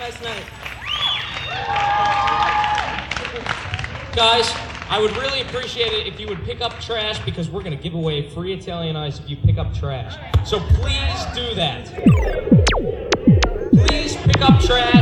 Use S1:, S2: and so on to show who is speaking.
S1: nice night. Guys, I would really appreciate it if you would pick up trash because we're going to give away free Italian ice if you pick up trash. So please do that. Please pick up trash.